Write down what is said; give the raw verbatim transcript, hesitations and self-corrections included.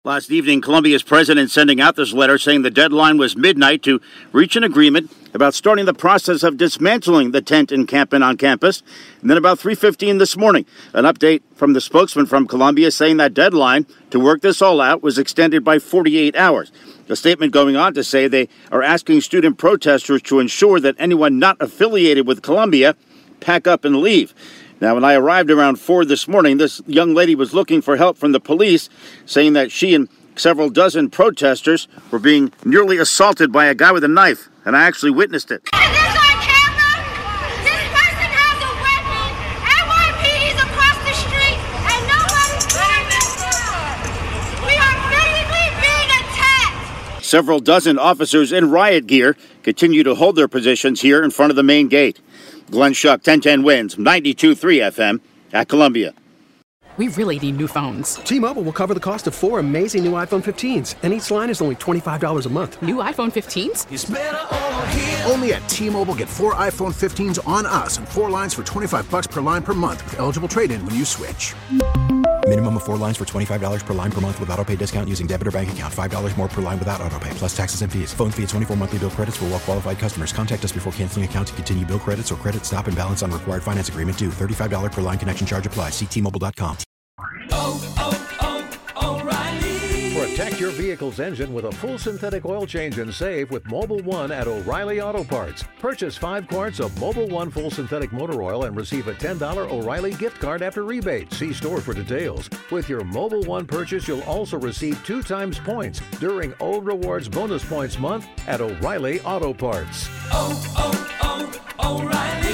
Last evening, Columbia's president sending out this letter saying the deadline was midnight to reach an agreement about starting the process of dismantling the tent encampment on campus. And then about three fifteen this morning, an update from the spokesman from Columbia saying that deadline to work this all out was extended by forty-eight hours. A statement going on to say they are asking student protesters to ensure that anyone not affiliated with Columbia pack up and leave. Now, when I arrived around four this morning, this young lady was looking for help from the police, saying that she and several dozen protesters were being nearly assaulted by a guy with a knife, and I actually witnessed it. Is this on camera? This person has a weapon. N Y P D's across the street, and nobody's doing this. We are physically being attacked. Several dozen officers in riot gear continue to hold their positions here in front of the main gate. Glenn Schuck, ten ten Wins, ninety-two point three F M at Columbia. We really need new phones. T-Mobile will cover the cost of four amazing new iPhone fifteens, and each line is only twenty-five dollars a month. New iPhone fifteens? It's better over here. Only at T-Mobile, get four iPhone fifteens on us and four lines for twenty-five bucks per line per month with eligible trade-in when you switch. Minimum of four lines for twenty-five dollars per line per month with autopay discount using debit or bank account. five dollars more per line without autopay, plus taxes and fees. Phone fee at twenty-four monthly bill credits for well-qualified customers. Contact us before canceling account to continue bill credits or credit stop and balance on required finance agreement due. thirty-five dollars per line connection charge applies. See T Mobile dot com. Oh, oh, oh, O'Reilly. Protect your vehicle's engine with a full synthetic oil change and save with Mobil one at O'Reilly Auto Parts. Purchase five quarts of Mobil one full synthetic motor oil and receive a ten dollars O'Reilly gift card after rebate. See store for details. With your Mobil one purchase, you'll also receive two times points during O Rewards Bonus Points Month at O'Reilly Auto Parts. Oh, oh, oh, O'Reilly.